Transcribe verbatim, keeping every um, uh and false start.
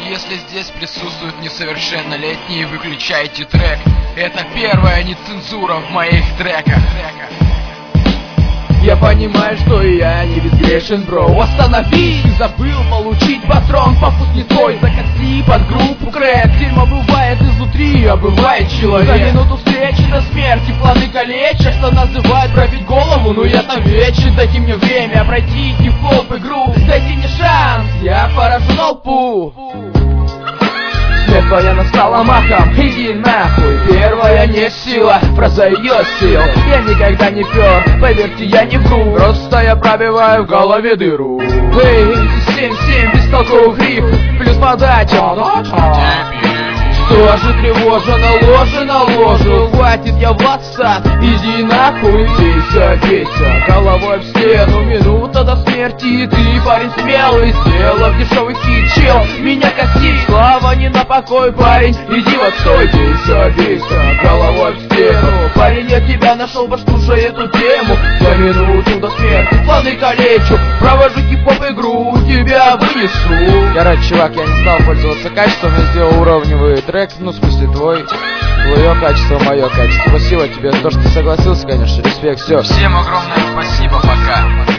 Если здесь присутствуют несовершеннолетние, выключайте трек. Это первая нецензура в моих треках. Я понимаю, что и я не безгрешен, бро. Остановись! Ты забыл получить патрон, попут не твой. Закати под группу крэк. Дерьмо бывает изнутри, а бывает человек. За минуту встречи до смерти планы калечат, что называют пробить голову, но я-то вечен. Дайте мне время пройти хип-хоп игру. Дайте мне шанс, я поражу толпу. Смерть твоя настала махом, иди нахуй. Первая не сила, фраза ее сил. Я никогда не пер, поверьте, я не вру. Просто я пробиваю в голове дыру. Эй, семь-семь бестолковых риф, плюс подача. Что же тревожено, ложе на ложу. Хватит, я в отстат, иди нахуй. Бейся, бейся, головой об стену. Минута до смерти, ты парень смелый. Сделав дешевый хит, чел, меня косит. Слава не на покой, парень, иди в отстой. Бейся, бейся, головой об стену. Парень, я тебя нашел, послушай эту тему. За минуту до смерти планы калечу. Провожу хип-хоп игру, тебя вынесу. Короче, чувак, я не знал пользоваться качеством, я сделал уровневый трек, ну, в смысле, твой. Твое качество, мое качество. Спасибо тебе за то, что ты согласился, конечно, респект, все. Всем огромное спасибо, пока.